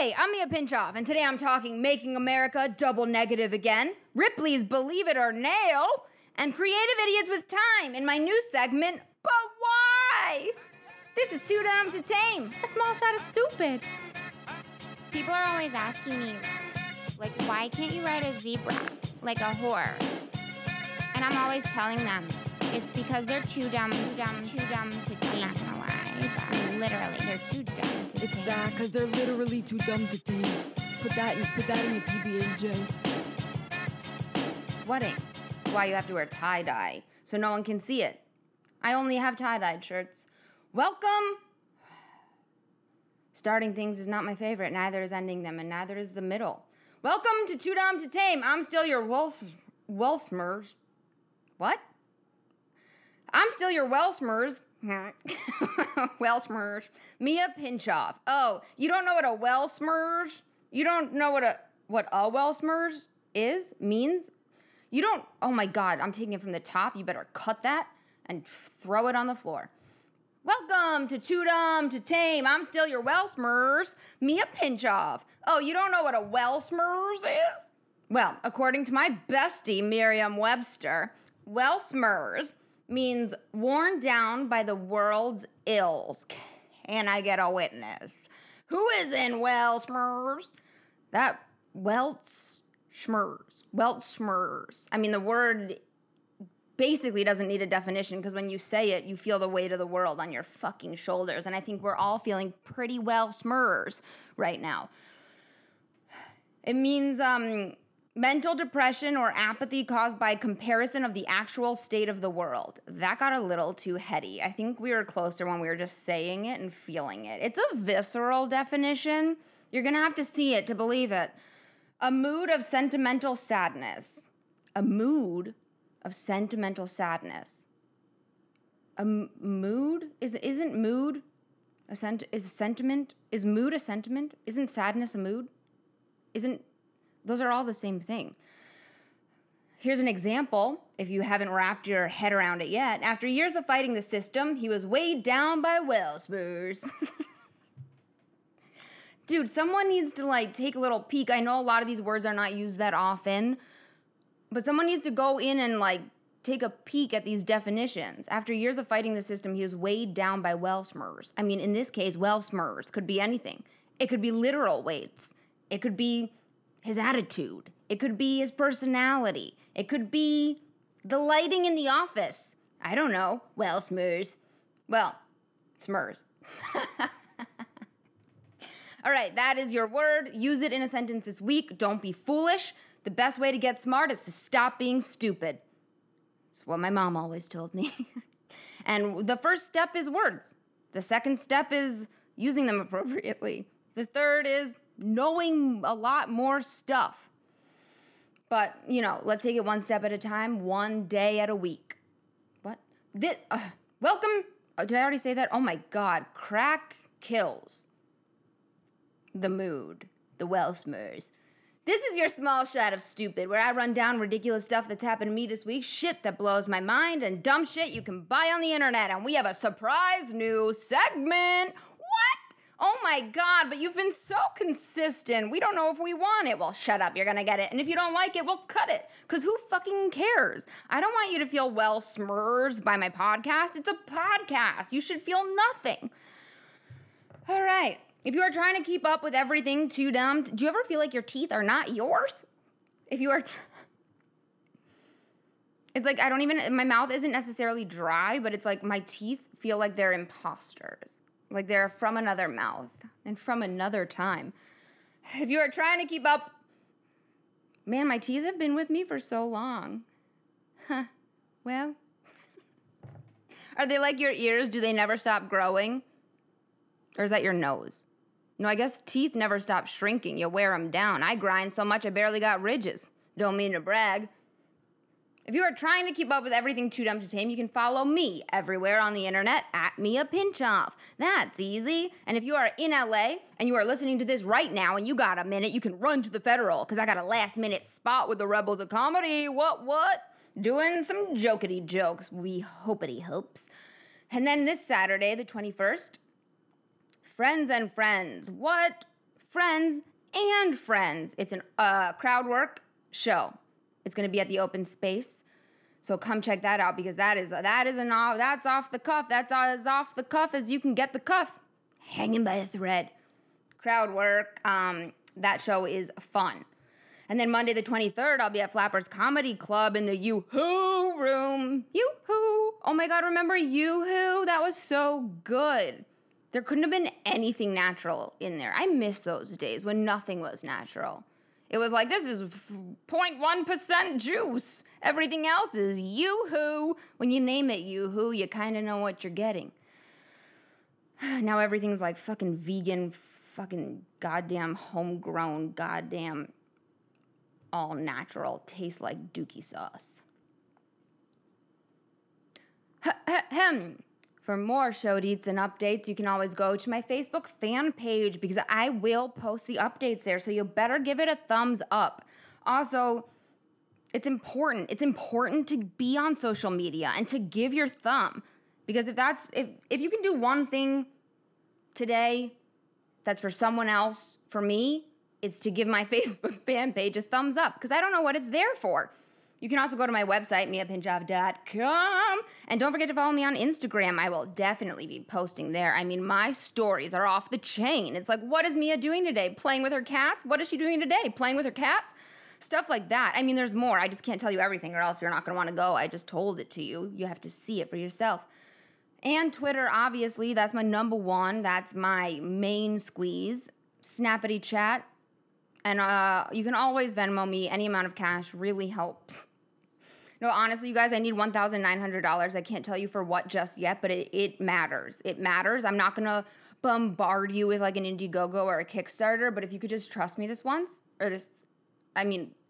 Hey, I'm Mia Pinchoff, and today I'm talking Making America Double Negative Again, Ripley's Believe It or Nail, and Creative Idiots with Time in my new segment, But Why? This is Too Dumb to Tame, a small shot of stupid. People are always asking me, like, why can't you ride a zebra, like a horse? And I'm always telling them, it's because they're too dumb to tame. I'm not gonna lie, but literally, they're too dumb to tame. It's that, because they're literally too dumb to tame. Put that in your PB&J. Sweating. That's why you have to wear tie-dye, so no one can see it. I only have tie-dyed shirts. Welcome. Starting things is not my favorite, neither is ending them, and neither is the middle. Welcome to Too Dumb to Tame. I'm still your Welsmers. What? I'm still your Welsmers. Welsmers. Mia Pinchoff. Oh, you don't know what a Welsmers? You don't know what a Welsmers means? You don't, oh my God, I'm taking it from the top. You better cut that and throw it on the floor. Welcome to Too Dumb to Tame. I'm still your Welsmers, Mia Pinchoff. Oh, you don't know what a Welsmers is? Well, according to my bestie, Merriam-Webster, Welsmers means worn down by the world's ills. Can I get a witness? Who is in Welsmers? That Weltschmers. I mean, the word basically doesn't need a definition because when you say it, you feel the weight of the world on your fucking shoulders. And I think we're all feeling pretty Welsmers right now. It means mental depression or apathy caused by comparison of the actual state of the world. That got a little too heady. I think we were closer when we were just saying it and feeling it. It's a visceral definition. You're going to have to see it to believe it. A mood of sentimental sadness. A mood of sentimental sadness. A mood? Isn't mood a sentiment? Is mood a sentiment? Isn't sadness a mood? Those are all the same thing. Here's an example, if you haven't wrapped your head around it yet. After years of fighting the system, he was weighed down by Welsmers. Dude, someone needs to, take a little peek. I know a lot of these words are not used that often, but someone needs to go in and, take a peek at these definitions. After years of fighting the system, he was weighed down by Welsmers. I mean, in this case, Welsmers could be anything. It could be literal weights. It could be his attitude. It could be his personality. It could be the lighting in the office. I don't know. Welsmers. Well, smers. All right, that is your word. Use it in a sentence this week. Don't be foolish. The best way to get smart is to stop being stupid. That's what my mom always told me. And the first step is words. The second step is using them appropriately. The third is knowing a lot more stuff. But, let's take it one step at a time, one day at a week. What? Welcome. Oh, did I already say that? Oh my God. Crack kills the mood. The Welsmers. This is your small shot of stupid, where I run down ridiculous stuff that's happened to me this week, shit that blows my mind, and dumb shit you can buy on the internet. And we have a surprise new segment. What? Oh my God, but you've been so consistent. We don't know if we want it. Well, shut up, you're gonna get it. And if you don't like it, well, cut it. Because who fucking cares? I don't want you to feel Welsmers by my podcast. It's a podcast. You should feel nothing. All right. If you are trying to keep up with everything too dumb, do you ever feel like your teeth are not yours? If you are... It's like my mouth isn't necessarily dry, but it's like my teeth feel like they're imposters. Like they're from another mouth and from another time. If you are trying to keep up... Man, my teeth have been with me for so long. Huh. Well... Are they like your ears? Do they never stop growing? Or is that your nose? No, I guess teeth never stop shrinking. You wear them down. I grind so much I barely got ridges. Don't mean to brag. If you are trying to keep up with everything too dumb to tame, you can follow me everywhere on the internet at Mia Pinchoff. That's easy. And if you are in LA and you are listening to this right now and you got a minute, you can run to the Federal because I got a last minute spot with the Rebels of Comedy. What? Doing some jokety jokes. We hopety hopes. And then this Saturday, the 21st, Friends and Friends. What friends and friends. It's a crowd work show. It's going to be at the open space. So come check that out because that's off the cuff. That's as off the cuff as you can get the cuff. Hanging by a thread. Crowd work. That show is fun. And then Monday the 23rd, I'll be at Flappers Comedy Club in the Yoo-Hoo room. Yoo-Hoo. Oh my God, remember Yoo-Hoo? That was so good. There couldn't have been anything natural in there. I miss those days when nothing was natural. It was like, this is 0.1% juice. Everything else is Yoo-Hoo. When you name it Yoo-Hoo, you kind of know what you're getting. Now everything's like fucking vegan, fucking goddamn homegrown, goddamn all natural, tastes like dookie sauce. For more show deets and updates, you can always go to my Facebook fan page because I will post the updates there, so you better give it a thumbs up. Also, it's important. It's important to be on social media and to give your thumb because if you can do one thing today that's for someone else, for me, it's to give my Facebook fan page a thumbs up because I don't know what it's there for. You can also go to my website, miapinchov.com, and don't forget to follow me on Instagram. I will definitely be posting there. I mean, my stories are off the chain. It's like, what is Mia doing today? Playing with her cats? What is she doing today? Playing with her cats? Stuff like that. I mean, there's more. I just can't tell you everything or else you're not going to want to go. I just told it to you. You have to see it for yourself. And Twitter, obviously, that's my number one. That's my main squeeze. Snappity chat. And you can always Venmo me. Any amount of cash really helps. No, honestly, you guys, I need $1,900. I can't tell you for what just yet, but it matters. It matters. I'm not going to bombard you with like an Indiegogo or a Kickstarter, but if you could just trust me this once, I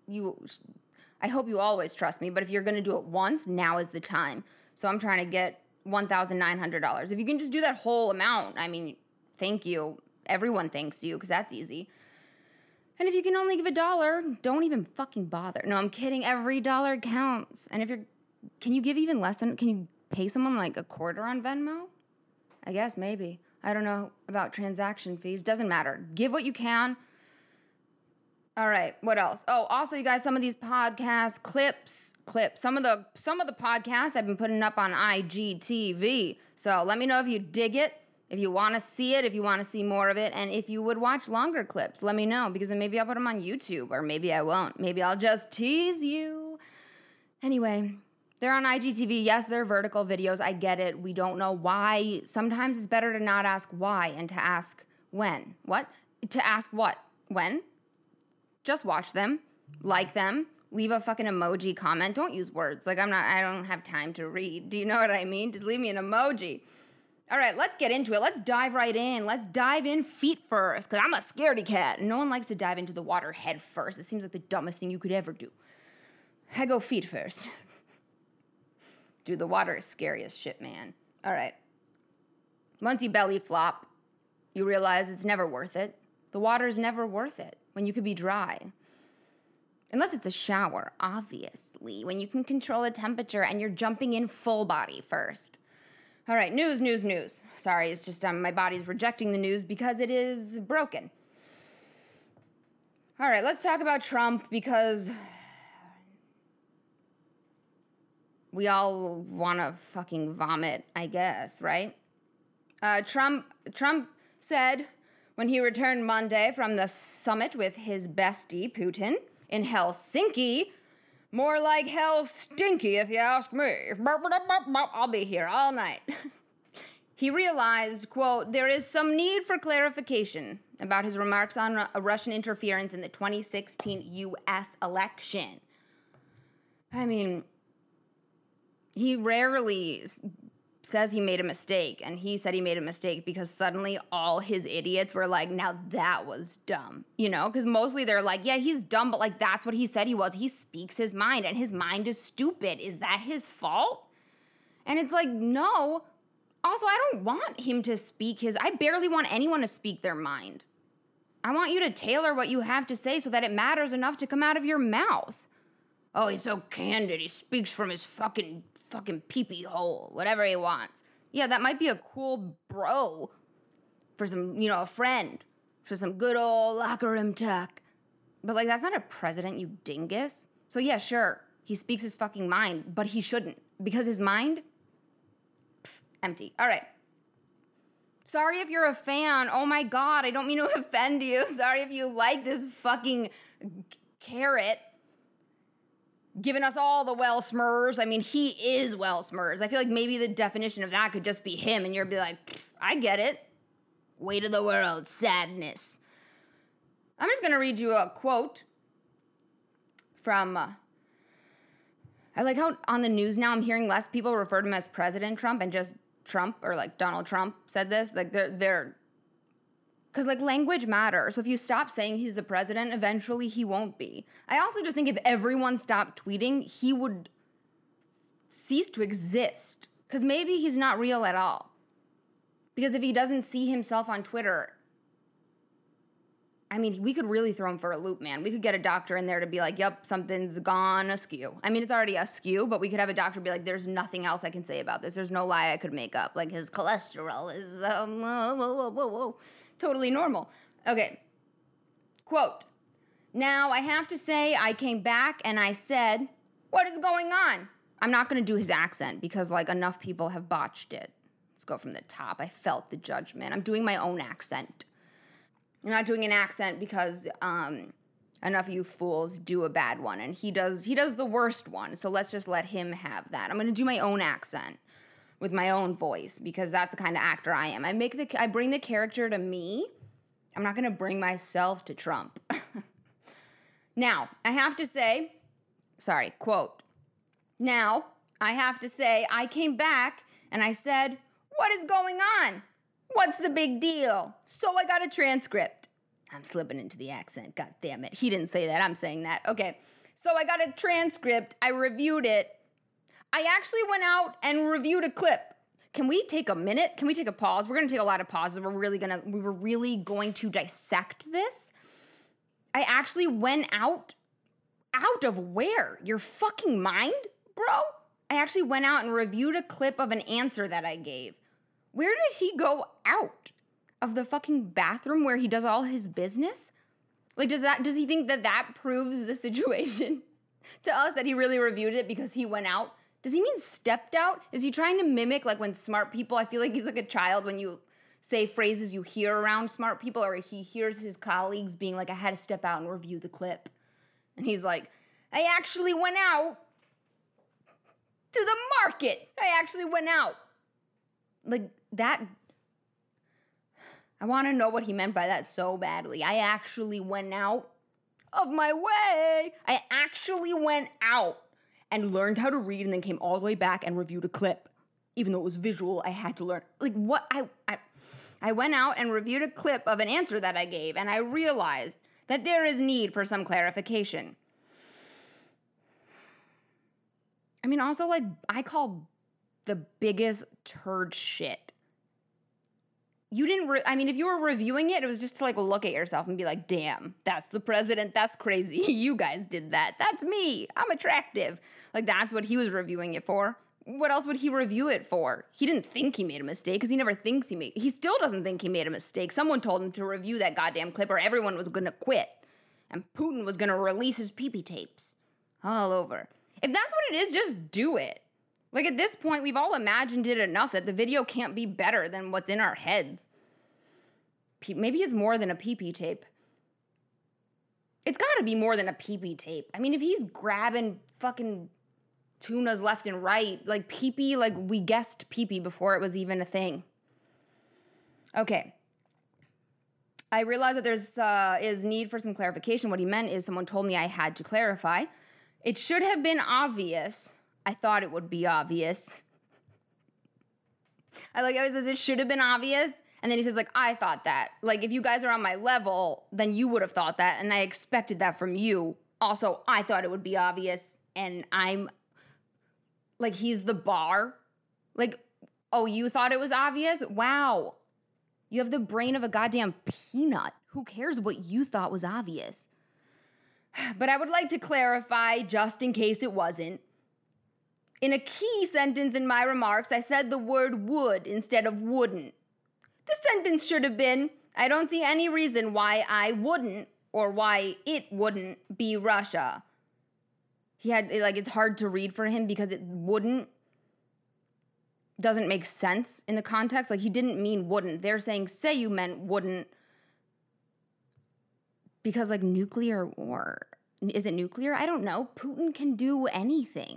hope you always trust me, but if you're going to do it once, now is the time. So I'm trying to get $1,900. If you can just do that whole amount, I mean, thank you. Everyone thanks you because that's easy. And if you can only give $1, don't even fucking bother. No, I'm kidding. Every dollar counts. And can you give even less can you pay someone like a quarter on Venmo? I guess maybe. I don't know about transaction fees. Doesn't matter. Give what you can. All right, what else? Oh, also, you guys, some of these podcast clips. Some of the podcasts I've been putting up on IGTV. So let me know if you dig it. If you want to see it, if you want to see more of it, and if you would watch longer clips, let me know, because then maybe I'll put them on YouTube, or maybe I won't. Maybe I'll just tease you. Anyway, they're on IGTV. Yes, they're vertical videos. I get it. We don't know why. Sometimes it's better to not ask why and to ask when. What? To ask what? When? Just watch them, like them, leave a fucking emoji comment. Don't use words. Like, I don't have time to read. Do you know what I mean? Just leave me an emoji. All right, let's get into it. Let's dive right in. Let's dive in feet first, because I'm a scaredy cat. No one likes to dive into the water head first. It seems like the dumbest thing you could ever do. I go feet first. Dude, the water is scary as shit, man. All right. Once you belly flop, you realize it's never worth it. The water's never worth it when you could be dry. Unless it's a shower, obviously, when you can control the temperature and you're jumping in full body first. All right, news. Sorry, it's just my body's rejecting the news because it is broken. All right, let's talk about Trump because we all want to fucking vomit, I guess, right? Trump said when he returned Monday from the summit with his bestie, Putin, in Helsinki, more like hell stinky, if you ask me. I'll be here all night. He realized, quote, there is some need for clarification about his remarks on Russian interference in the 2016 U.S. election. I mean, he rarely says he made a mistake, and he said he made a mistake because suddenly all his idiots were like, now that was dumb, you know? Because mostly they're like, yeah, he's dumb, but like that's what he said he was. He speaks his mind, and his mind is stupid. Is that his fault? And it's like, no. Also, I don't want him to speak I barely want anyone to speak their mind. I want you to tailor what you have to say so that it matters enough to come out of your mouth. Oh, he's so candid. He speaks from his fucking pee-pee hole, whatever he wants. Yeah, that might be a cool bro for some, a friend. for some good old locker room talk. But, like, that's not a president, you dingus. So, yeah, sure, he speaks his fucking mind, but he shouldn't. Because his mind, empty. All right. Sorry if you're a fan. Oh, my God, I don't mean to offend you. Sorry if you like this fucking carrot giving us all the well smurs. I mean, he is well smurs. I feel like maybe the definition of that could just be him, and you'd be like, I get it. Weight of the world, sadness. I'm just going to read you a quote from, I like how on the news now I'm hearing less people refer to him as President Trump and just Trump, or like Donald Trump said this. Like they're, because like language matters. So if you stop saying he's the president, eventually he won't be. I also just think if everyone stopped tweeting, he would cease to exist. Because maybe he's not real at all. Because if he doesn't see himself on Twitter, I mean, we could really throw him for a loop, man. We could get a doctor in there to be like, yep, something's gone askew. I mean, it's already askew, but we could have a doctor be like, there's nothing else I can say about this. There's no lie I could make up. Like, his cholesterol is, whoa. Totally normal. Okay. Quote. Now, I have to say, I came back and I said, what is going on? I'm not going to do his accent because, like, enough people have botched it. Let's go from the top. I felt the judgment. I'm doing my own accent. I'm not doing an accent because enough of you fools do a bad one, and he does the worst one, so let's just let him have that. I'm going to do my own accent with my own voice because that's the kind of actor I am. I bring the character to me. I'm not going to bring myself to Trump. Now, I have to say, quote. Now, I have to say, I came back and I said, what is going on? What's the big deal? So I got a transcript. I'm slipping into the accent, god damn it. He didn't say that, I'm saying that. Okay, so I got a transcript, I reviewed it. I actually went out and reviewed a clip. Can we take a minute? Can we take a pause? We're gonna take a lot of pauses. We were really going to dissect this. I actually went out of where? Your fucking mind, bro? I actually went out and reviewed a clip of an answer that I gave. Where did he go out? Of the fucking bathroom where he does all his business? Like, does he think that proves the situation to us, that he really reviewed it because he went out? Does he mean stepped out? Is he trying to mimic, like, when smart people, I feel like he's like a child when you say phrases you hear around smart people, or he hears his colleagues being like, I had to step out and review the clip. And he's like, I actually went out to the market. I actually went out. Like, that, I want to know what he meant by that so badly. I actually went out of my way. I actually went out and learned how to read and then came all the way back and reviewed a clip. Even though it was visual, I had to learn. Like, what? I went out and reviewed a clip of an answer that I gave, and I realized that there is need for some clarification. I mean, also, like, I call the biggest turd shit. You didn't, if you were reviewing it, it was just to, like, look at yourself and be like, damn, that's the president, that's crazy. You guys did that. That's me. I'm attractive. Like, that's what he was reviewing it for. What else would he review it for? He didn't think he made a mistake because he never thinks he still doesn't think he made a mistake. Someone told him to review that goddamn clip or everyone was going to quit. And Putin was going to release his pee-pee tapes all over. If that's what it is, just do it. Like, at this point, we've all imagined it enough that the video can't be better than what's in our heads. Maybe it's more than a pee-pee tape. It's got to be more than a pee-pee tape. I mean, if he's grabbing fucking tunas left and right, like pee-pee, like we guessed pee-pee before it was even a thing. Okay. I realize that there's is need for some clarification. What he meant is someone told me I had to clarify. It should have been obvious. I thought it would be obvious. I like how he says it should have been obvious. And then he says, like, I thought that. Like, if you guys are on my level, then you would have thought that. And I expected that from you. Also, I thought it would be obvious. And I'm, like, he's the bar. Like, oh, you thought it was obvious? Wow. You have the brain of a goddamn peanut. Who cares what you thought was obvious? But I would like to clarify, just in case it wasn't. In a key sentence in my remarks, I said the word would instead of wouldn't. The sentence should have been, I don't see any reason why I wouldn't or why it wouldn't be Russia. He had, like, it's hard to read for him because it doesn't make sense in the context. Like, he didn't mean wouldn't. They're saying, say you meant wouldn't because, like, nuclear war. Is it nuclear? I don't know. Putin can do anything.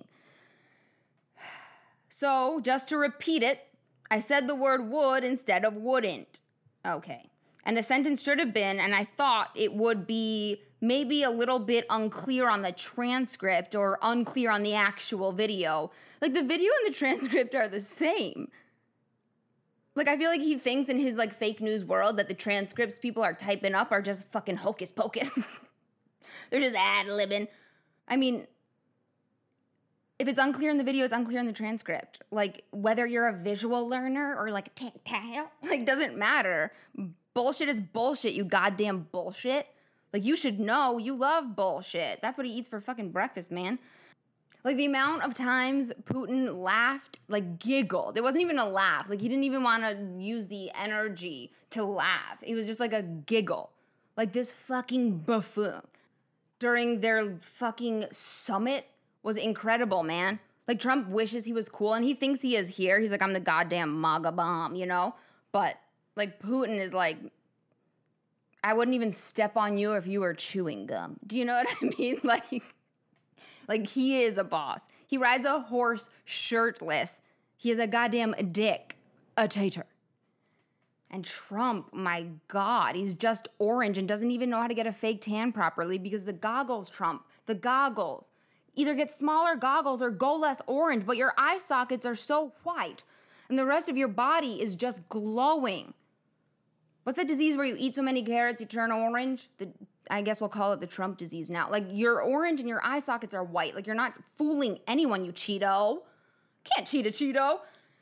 So, just to repeat it, I said the word would instead of wouldn't. Okay. And the sentence should have been, and I thought it would be maybe a little bit unclear on the transcript or unclear on the actual video. Like, the video and the transcript are the same. Like, I feel like he thinks in his, like, fake news world that the transcripts people are typing up are just fucking hocus pocus. They're just ad-libbing. I mean, if it's unclear in the video, it's unclear in the transcript. Like, whether you're a visual learner or, like, a tactile, like, doesn't matter. Bullshit is bullshit, you goddamn bullshit. Like, you should know you love bullshit. That's what he eats for fucking breakfast, man. Like, the amount of times Putin laughed, like, giggled. It wasn't even a laugh. Like, he didn't even want to use the energy to laugh. It was just like a giggle. Like, this fucking buffoon during their fucking summit was incredible, man. Like, Trump wishes he was cool, and he thinks he is here. He's like, I'm the goddamn MAGA bomb, you know? But, like, Putin is like, I wouldn't even step on you if you were chewing gum. Do you know what I mean? Like he is a boss. He rides a horse shirtless. He is a goddamn dick. A tater. And Trump, my God, he's just orange and doesn't even know how to get a fake tan properly because the goggles, Trump, the goggles. Either get smaller goggles or go less orange, but your eye sockets are so white and the rest of your body is just glowing. What's that disease where you eat so many carrots you turn orange? I guess we'll call it the Trump disease now. Like, you're orange and your eye sockets are white. Like, you're not fooling anyone, you Cheeto. Can't cheat a Cheeto.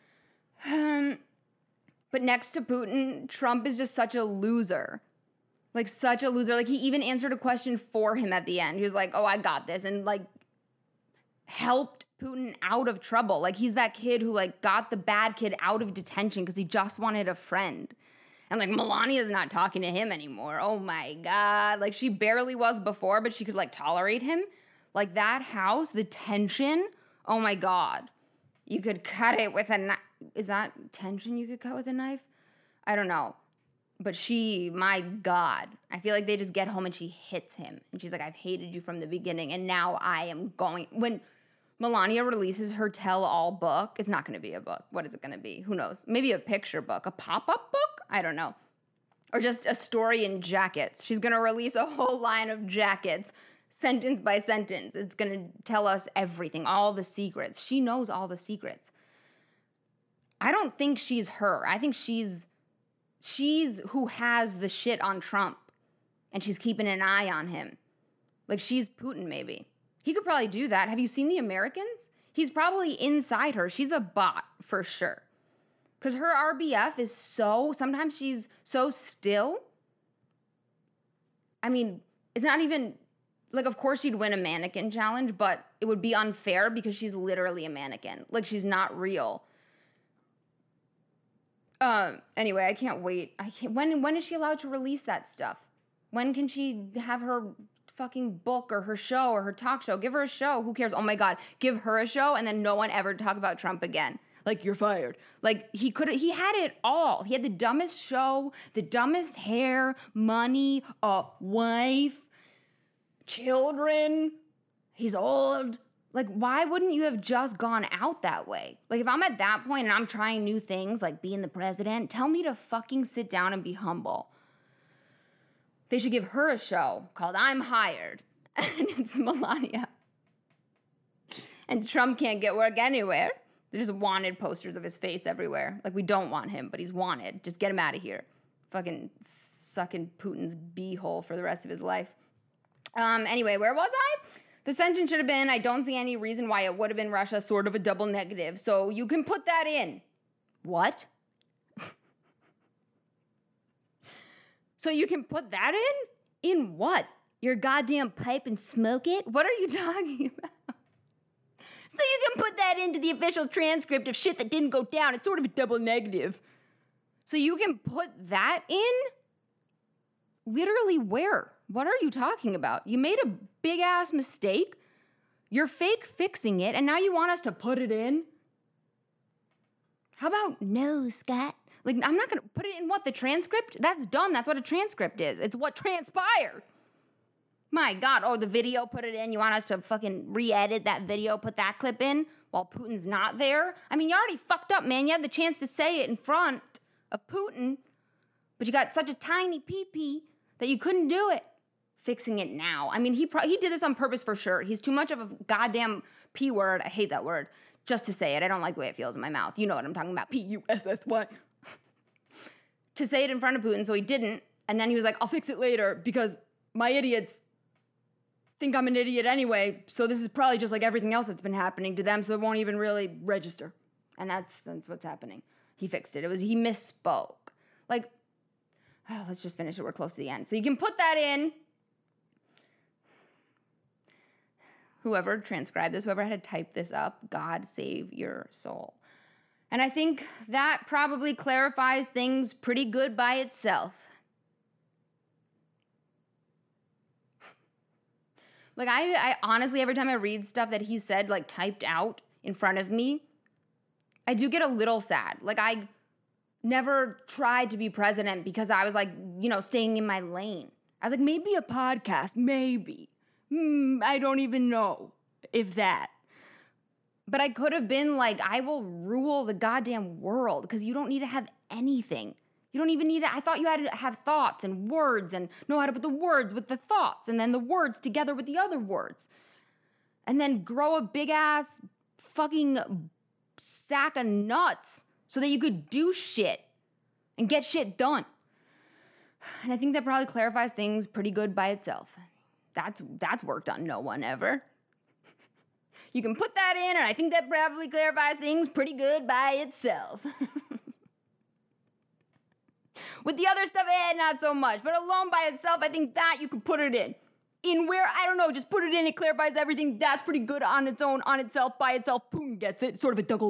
But next to Putin, Trump is just such a loser. Like, such a loser. Like, he even answered a question for him at the end. He was like, oh, I got this. And, like, helped Putin out of trouble. Like, he's that kid who, like, got the bad kid out of detention because he just wanted a friend. And, like, Melania's not talking to him anymore. Oh, my God. Like, she barely was before, but she could, like, tolerate him. Like, that house, the tension, oh, my God. You could cut it with a knife. Is that tension you could cut with a knife? I don't know. But she, my God. I feel like they just get home and she hits him. And she's like, I've hated you from the beginning, and now I am going. When Melania releases her tell-all book, it's not going to be a book. What is it going to be? Who knows? Maybe a picture book, a pop-up book? I don't know. Or just a story in jackets. She's going to release a whole line of jackets, sentence by sentence. It's going to tell us everything, all the secrets. She knows all the secrets. I don't think she's her. I think she's who has the shit on Trump, and she's keeping an eye on him. Like, she's Putin, maybe. He could probably do that. Have you seen The Americans? He's probably inside her. She's a bot, for sure. Because her RBF is sometimes she's so still. I mean, it's not even, like, of course she'd win a mannequin challenge, but it would be unfair because she's literally a mannequin. Like, she's not real. Anyway, I can't wait. When is she allowed to release that stuff? When can she have her fucking book or her show or her talk show? Give her a show. Who cares? Oh my God. Give her a show and then no one ever talk about Trump again. Like, you're fired. Like, he had it all. He had the dumbest show, the dumbest hair, money, a wife, children. He's old. Like, why wouldn't you have just gone out that way? Like, if I'm at that point and I'm trying new things, like being the president, tell me to fucking sit down and be humble. They should give her a show called I'm Hired. And it's Melania. And Trump can't get work anywhere. They're just wanted posters of his face everywhere. Like, we don't want him, but he's wanted. Just get him out of here. Fucking sucking Putin's beehole for the rest of his life. Anyway, where was I? The sentence should have been, I don't see any reason why it would have been Russia, sort of a double negative. So you can put that in. What? So you can put that in? In what? Your goddamn pipe and smoke it? What are you talking about? So you can put that into the official transcript of shit that didn't go down. It's sort of a double negative. So you can put that in? literally where? What are you talking about? You made a big ass mistake. You're fake fixing it, and now you want us to put it in? How about no, Scott? Like, I'm not gonna put it in what, the transcript? That's done. That's what a transcript is. It's what transpired. My God. Oh, the video, put it in. You want us to fucking re-edit that video, put that clip in while Putin's not there? I mean, you already fucked up, man. You had the chance to say it in front of Putin, but you got such a tiny pee-pee that you couldn't do it. Fixing it now. I mean, he did this on purpose for sure. He's too much of a goddamn P word. I hate that word. Just to say it. I don't like the way it feels in my mouth. You know what I'm talking about. P-U-S-S-Y. To say it in front of Putin, so he didn't. And then he was like, I'll fix it later because my idiots think I'm an idiot anyway. So this is probably just like everything else that's been happening to them, so it won't even really register. And that's what's happening. He fixed it. He misspoke. Like, oh, let's just finish it. We're close to the end. So you can put that in. Whoever transcribed this, whoever had to type this up, God save your soul. And I think that probably clarifies things pretty good by itself. Like, I honestly, every time I read stuff that he said, like, typed out in front of me, I do get a little sad. Like, I never tried to be president because I was, like, staying in my lane. I was like, maybe a podcast, maybe. I don't even know if that. But I could have been like, I will rule the goddamn world because you don't need to have anything. You don't even need to, I thought you had to have thoughts and words and know how to put the words with the thoughts and then the words together with the other words. And then grow a big ass fucking sack of nuts so that you could do shit and get shit done. And I think that probably clarifies things pretty good by itself. That's worked on no one ever. You can put that in, and I think that probably clarifies things pretty good by itself. With the other stuff, not so much. But alone by itself, I think that you could put it in. In where, I don't know, just put it in, it clarifies everything. That's pretty good on its own, on itself, by itself. Boom, gets it. Sort of a double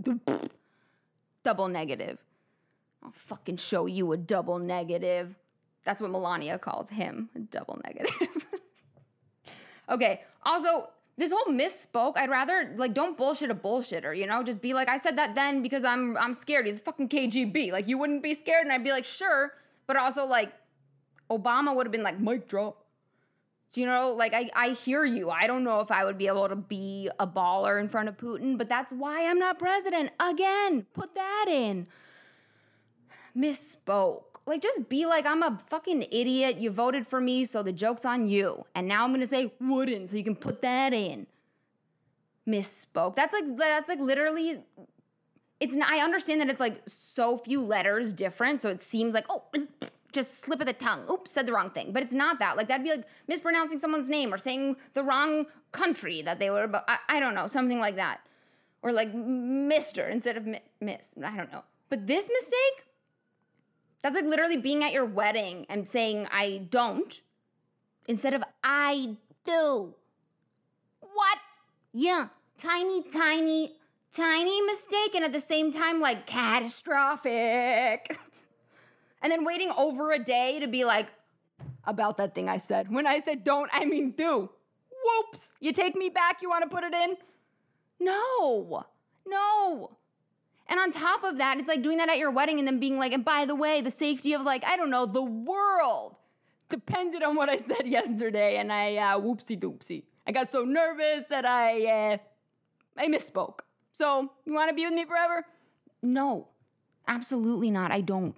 negative. I'll fucking show you a double negative. That's what Melania calls him, a double negative. Okay, also, this whole misspoke, I'd rather, don't bullshit a bullshitter, Just be like, I said that then because I'm scared. He's fucking KGB. Like, you wouldn't be scared, and I'd be like, sure. But also, Obama would have been like, mic drop. I hear you. I don't know if I would be able to be a baller in front of Putin, but that's why I'm not president. Again, put that in. Misspoke. Just be like, I'm a fucking idiot. You voted for me, so the joke's on you. And now I'm going to say wouldn't, so you can put that in. Misspoke. That's literally, I understand that it's so few letters different, so it seems like, oh, just slip of the tongue. Oops, said the wrong thing. But it's not that. That'd be mispronouncing someone's name or saying the wrong country that they were about. I don't know, something like that. Or Mr. instead of Miss. I don't know. But this mistake? That's literally being at your wedding and saying, I don't, instead of I do. What? Yeah, tiny mistake, and at the same time, catastrophic. And then waiting over a day to be like, about that thing I said. When I said don't, I mean do. Whoops, you take me back, you want to put it in? No. And on top of that, it's doing that at your wedding and then being like, and by the way, the safety of I don't know, the world depended on what I said yesterday, and I whoopsie doopsie. I got so nervous that I misspoke. So, you want to be with me forever? No, absolutely not. I don't.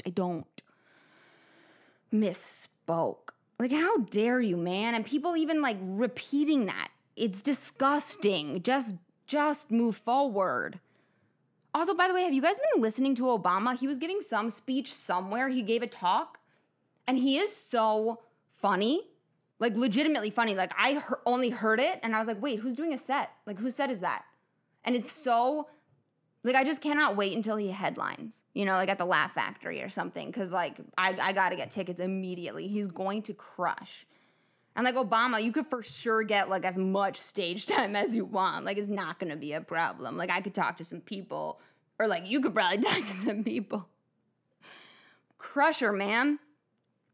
Misspoke. How dare you, man? And people even repeating that. It's disgusting. Just move forward. Also, by the way, have you guys been listening to Obama? He was giving some speech somewhere. He gave a talk, and he is so funny, legitimately funny. I only heard it, and I was like, wait, who's doing a set? Whose set is that? And it's so, I just cannot wait until he headlines, at the Laugh Factory or something, because, I got to get tickets immediately. He's going to crush. And Obama, you could for sure get as much stage time as you want. It's not going to be a problem. I could talk to some people, or you could probably talk to some people. Crusher, man.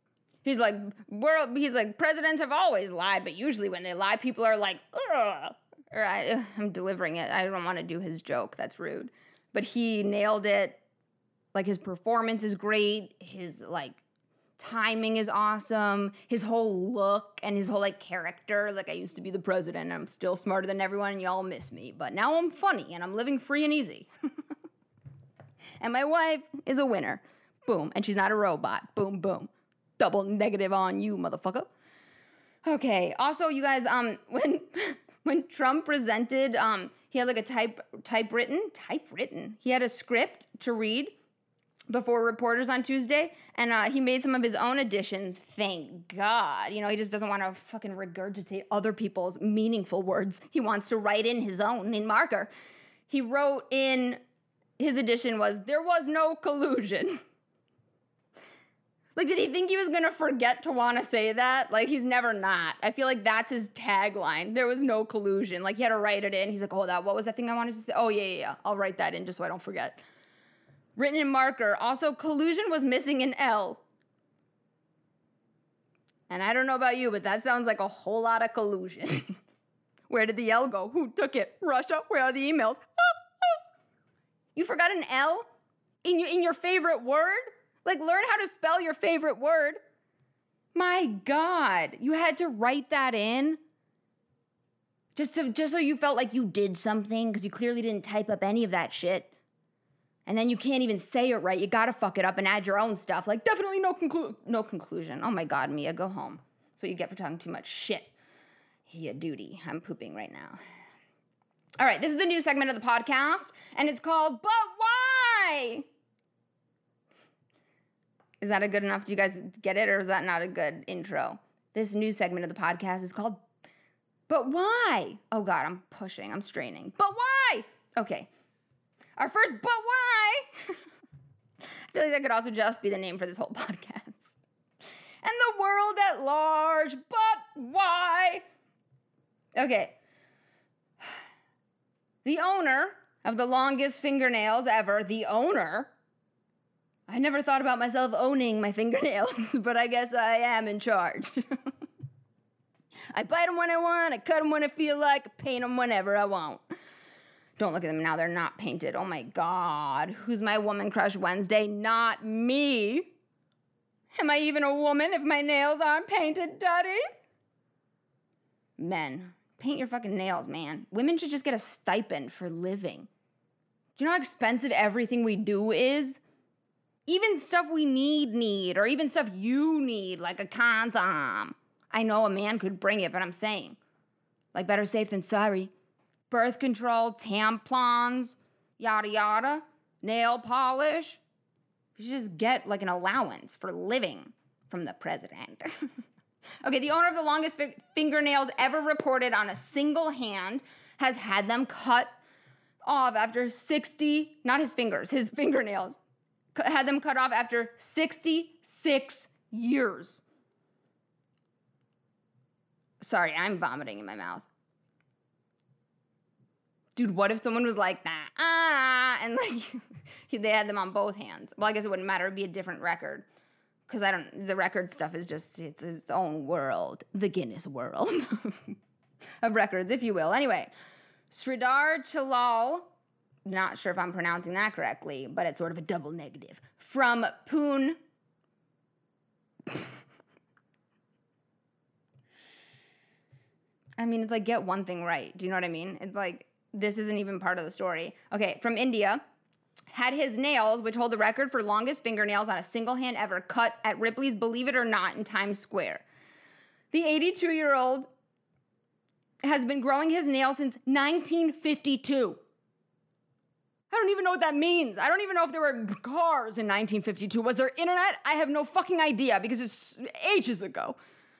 He's like, presidents have always lied, but usually when they lie, people are like, ugh. Or I'm delivering it. I don't want to do his joke. That's rude. But he nailed it. Like, his performance is great. His, like, timing is awesome. His whole look and his whole, like, character. Like, I used to be the president, and I'm still smarter than everyone, and y'all miss me. But now I'm funny, and I'm living free and easy. And my wife is a winner. Boom. And she's not a robot. Boom, boom. Double negative on you, motherfucker. Okay. Also, you guys, when Trump presented, he had like a typewritten. He had a script to read before reporters on Tuesday, and he made some of his own additions. Thank God. You know, he just doesn't want to fucking regurgitate other people's meaningful words. He wants to write in his own in marker. He wrote in, his addition was, there was no collusion. Like, did he think he was going to forget to want to say that? Like, he's never not. I feel like that's his tagline. There was no collusion. Like, he had to write it in. He's like, what was that thing I wanted to say? Oh, yeah. I'll write that in just so I don't forget. Written in marker. Also, collusion was missing an L. And I don't know about you, but that sounds like a whole lot of collusion. Where did the L go? Who took it? Russia? Where are the emails? You forgot an L in your favorite word? Like, learn how to spell your favorite word. My God, you had to write that in just so you felt like you did something, because you clearly didn't type up any of that shit. And then you can't even say it right. You gotta fuck it up and add your own stuff. Like, definitely no conclusion. Oh my God, Mia, go home. That's what you get for talking too much shit. Yeah, duty. I'm pooping right now. All right, this is the new segment of the podcast, and it's called But Why? Is that a good enough? Do you guys get it, or is that not a good intro? This new segment of the podcast is called But Why? Oh God, I'm pushing. I'm straining. But why? Okay. Our first But Why? I feel like that could also just be the name for this whole podcast. And the world at large. But why? Okay. The owner of the longest fingernails ever, the owner. I never thought about myself owning my fingernails, but I guess I am in charge. I bite them when I want, I cut them when I feel like, I paint them whenever I want. Don't look at them now, they're not painted. Oh my God, who's my woman crush Wednesday? Not me. Am I even a woman if my nails aren't painted, Daddy? Men, paint your fucking nails, man. Women should just get a stipend for living. Do you know how expensive everything we do is? Even stuff we need, or even stuff you need, like a condom. I know a man could bring it, but I'm saying, like, better safe than sorry. Birth control, tampons, yada yada, nail polish. You should just get, like, an allowance for living from the president. Okay, the owner of the longest fingernails ever reported on a single hand has had them cut off after 60, not his fingers, his fingernails. Had them cut off after 66 years. Sorry, I'm vomiting in my mouth. Dude, what if someone was like, and like, they had them on both hands? Well, I guess it wouldn't matter. It'd be a different record. Because the record stuff is just, it's its own world. The Guinness world of records, if you will. Anyway, Sridhar Chalal, not sure if I'm pronouncing that correctly, but it's sort of a double negative. From Pune. I mean, it's like, get one thing right. Do you know what I mean? It's like, this isn't even part of the story. Okay, from India, had his nails, which hold the record for longest fingernails on a single hand ever, cut at Ripley's Believe It or Not in Times Square. The 82-year-old has been growing his nails since 1952. I don't even know what that means. I don't even know if there were cars in 1952. Was there internet? I have no fucking idea because it's ages ago.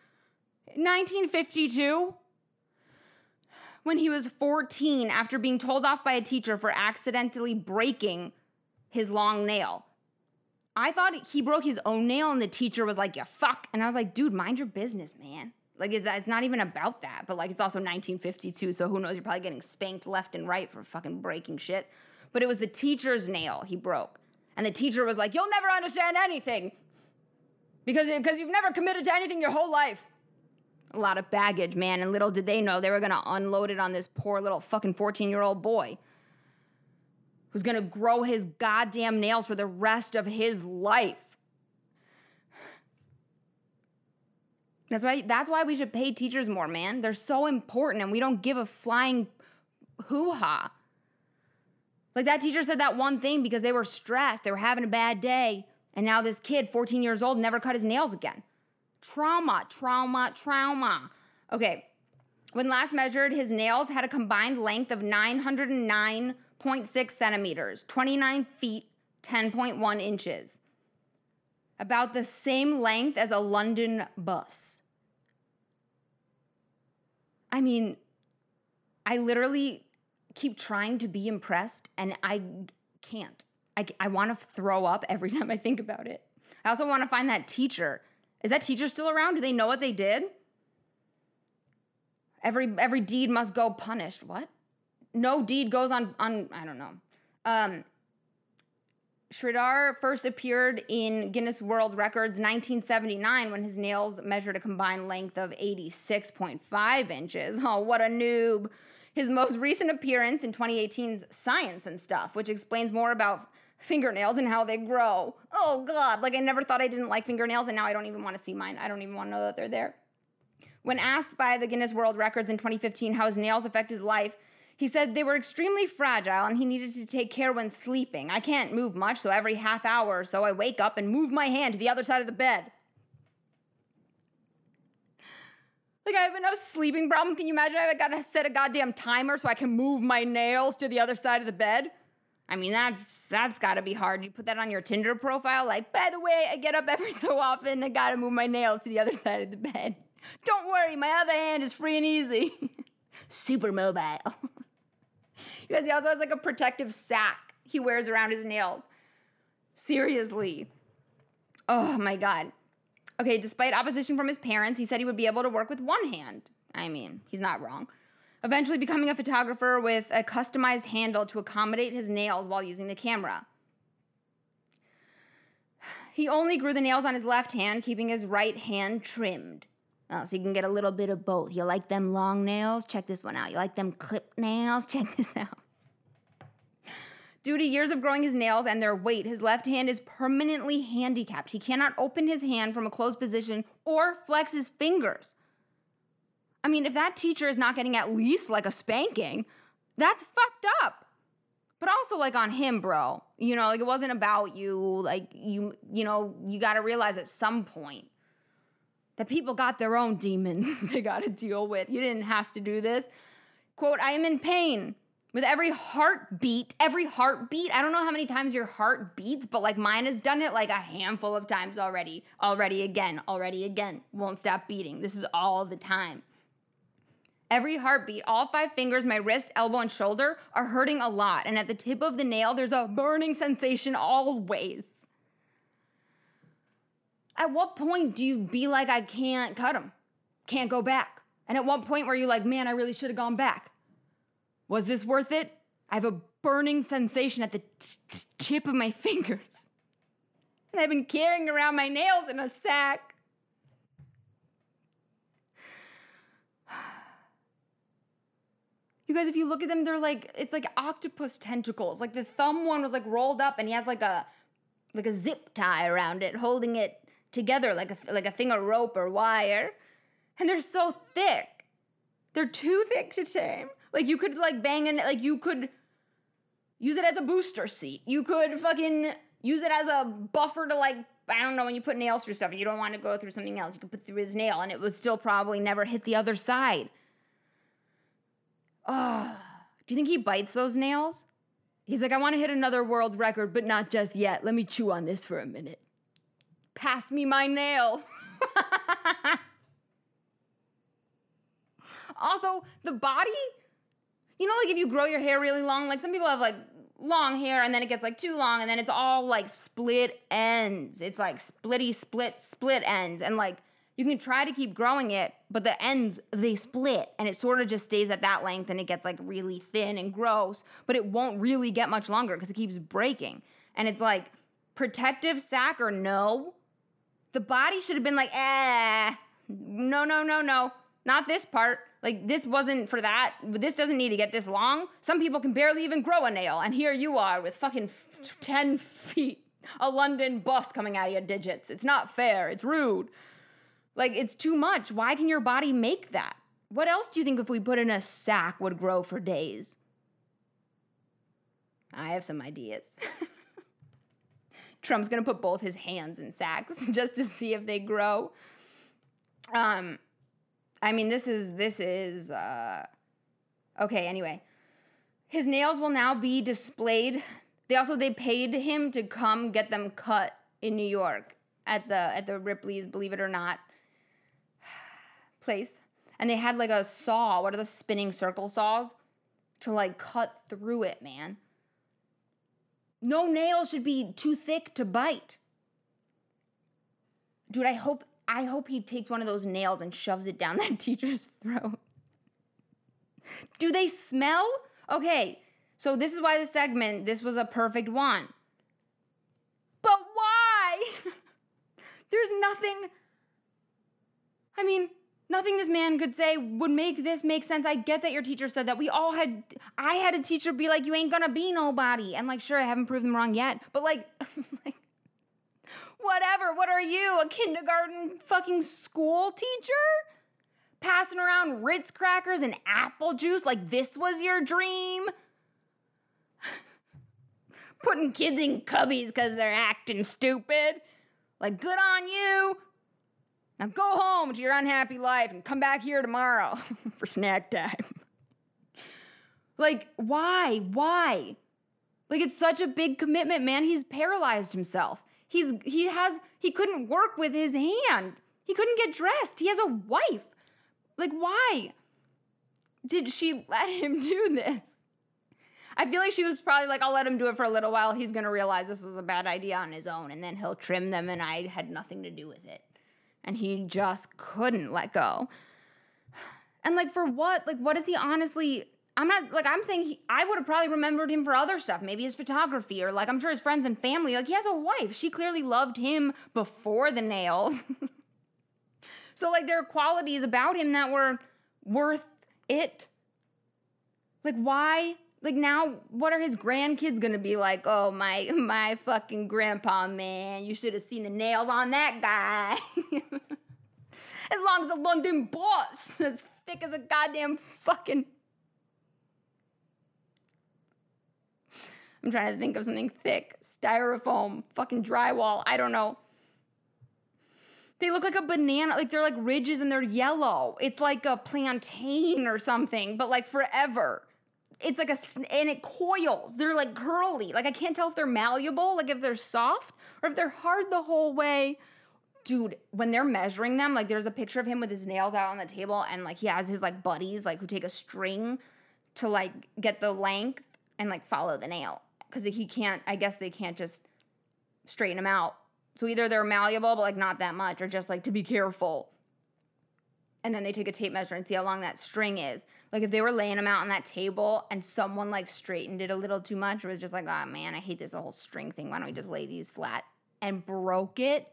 1952? When he was 14 after being told off by a teacher for accidentally breaking his long nail. I thought he broke his own nail and the teacher was like, "You fuck." And I was like, dude, mind your business, man. Like, it's not even about that. But like, it's also 1952, so who knows? You're probably getting spanked left and right for fucking breaking shit. But it was the teacher's nail he broke. And the teacher was like, "You'll never understand anything." Because you've never committed to anything your whole life. A lot of baggage, man, and little did they know they were going to unload it on this poor little fucking 14-year-old boy who's going to grow his goddamn nails for the rest of his life. That's why we should pay teachers more, man. They're so important, and we don't give a flying hoo-ha. Like, that teacher said that one thing because they were stressed, they were having a bad day, and now this kid, 14 years old, never cut his nails again. Trauma. Okay, when last measured, his nails had a combined length of 909.6 centimeters, 29 feet, 10.1 inches. About the same length as a London bus. I mean, I literally keep trying to be impressed, and I can't. I want to throw up every time I think about it. I also want to find that teacher. Is that teacher still around? Do they know what they did? Every deed must go punished. What? No deed goes on I don't know. Sridhar first appeared in Guinness World Records 1979 when his nails measured a combined length of 86.5 inches. Oh, what a noob. His most recent appearance in 2018's Science and Stuff, which explains more about fingernails and how they grow. Oh, God. Like, I never thought I didn't like fingernails, and now I don't even want to see mine. I don't even want to know that they're there. When asked by the Guinness World Records in 2015 how his nails affect his life, he said they were extremely fragile and he needed to take care when sleeping. I can't move much, so every half hour or so I wake up and move my hand to the other side of the bed. Like, I have enough sleeping problems. Can you imagine I gotta set a goddamn timer so I can move my nails to the other side of the bed? I mean, that's gotta be hard. You put that on your Tinder profile, like, by the way, I get up every so often, I gotta move my nails to the other side of the bed. Don't worry, my other hand is free and easy. Super mobile. You guys, he also has like a protective sack he wears around his nails. Seriously. Oh my God. Okay, despite opposition from his parents, he said he would be able to work with one hand. I mean, he's not wrong. Eventually becoming a photographer with a customized handle to accommodate his nails while using the camera. He only grew the nails on his left hand, keeping his right hand trimmed. Oh, so you can get a little bit of both. You like them long nails? Check this one out. You like them clipped nails? Check this out. Due to years of growing his nails and their weight, his left hand is permanently handicapped. He cannot open his hand from a closed position or flex his fingers. I mean, if that teacher is not getting at least like a spanking, that's fucked up. But also like on him, bro. You know, like it wasn't about you. Like you got to realize at some point that people got their own demons they got to deal with. You didn't have to do this. Quote, I am in pain with every heartbeat. I don't know how many times your heart beats, but like mine has done it like a handful of times already. Already again. Won't stop beating. This is all the time. Every heartbeat, all 5 fingers, my wrist, elbow, and shoulder are hurting a lot. And at the tip of the nail, there's a burning sensation always. At what point do you be like, I can't cut them, can't go back? And at what point were you like, man, I really should have gone back? Was this worth it? I have a burning sensation at the tip of my fingers. And I've been carrying around my nails in a sack. You guys, if you look at them, they're like, it's like octopus tentacles. Like the thumb one was like rolled up and he has like a zip tie around it, holding it together like a thing of rope or wire. And they're so thick. They're too thick to tame. Like you could like bang in, like you could use it as a booster seat. You could fucking use it as a buffer to like, I don't know, when you put nails through stuff and you don't want to go through something else, you could put through his nail and it would still probably never hit the other side. Oh, do you think he bites those nails? He's like, I want to hit another world record, but not just yet. Let me chew on this for a minute. Pass me my nail. Also, the body, you know, like if you grow your hair really long, like some people have like long hair and then it gets like too long and then it's all like split ends. It's like split ends. And like you can try to keep growing it, but the ends, they split and it sort of just stays at that length and it gets like really thin and gross, but it won't really get much longer because it keeps breaking. And it's like protective sack or no. The body should have been like, no, not this part. Like, this wasn't for that. This doesn't need to get this long. Some people can barely even grow a nail, and here you are with fucking 10 feet. A London bus coming out of your digits. It's not fair. It's rude. Like, it's too much. Why can your body make that? What else do you think if we put in a sack would grow for days? I have some ideas. Trump's gonna put both his hands in sacks just to see if they grow. I mean, this is okay, anyway. His nails will now be displayed. They paid him to come get them cut in New York at the Ripley's, believe it or not, place. And they had like a saw, what are the spinning circle saws? To like cut through it, man. No nail should be too thick to bite. Dude, I hope he takes one of those nails and shoves it down that teacher's throat. Do they smell? Okay, so this is why this was a perfect one. But why? There's nothing this man could say would make this make sense. I get that your teacher said that. I had a teacher be like, you ain't gonna be nobody. And like, sure, I haven't proved them wrong yet. But like, whatever, what are you, a kindergarten fucking school teacher? Passing around Ritz crackers and apple juice like this was your dream? Putting kids in cubbies because they're acting stupid? Like, good on you. Now go home to your unhappy life and come back here tomorrow for snack time. Like, why? Like, it's such a big commitment, man. He's paralyzed himself. He couldn't work with his hand. He couldn't get dressed. He has a wife. Like, why did she let him do this? I feel like she was probably like, I'll let him do it for a little while. He's going to realize this was a bad idea on his own, and then he'll trim them, and I had nothing to do with it. And he just couldn't let go. And like, for what? Like, what is he honestly... I'm saying I would have probably remembered him for other stuff. Maybe his photography, or like, I'm sure his friends and family. Like, he has a wife. She clearly loved him before the nails. So like, there are qualities about him that were worth it. Like, why? Like, now, what are his grandkids gonna be like? Oh, my fucking grandpa, man. You should have seen the nails on that guy. As long as a London boss. As thick as a goddamn fucking... I'm trying to think of something thick. Styrofoam, fucking drywall, I don't know. They look like a banana, like they're like ridges and they're yellow. It's like a plantain or something, but like forever. It's like and it coils. They're like curly. Like, I can't tell if they're malleable, like if they're soft or if they're hard the whole way. Dude, when they're measuring them, like there's a picture of him with his nails out on the table, and like he has his like buddies like who take a string to like get the length and like follow the nail. Because I guess they can't just straighten them out. So either they're malleable, but like not that much, or just like to be careful. And then they take a tape measure and see how long that string is. Like, if they were laying them out on that table and someone like straightened it a little too much, or was just like, oh man, I hate this whole string thing. Why don't we just lay these flat? And broke it.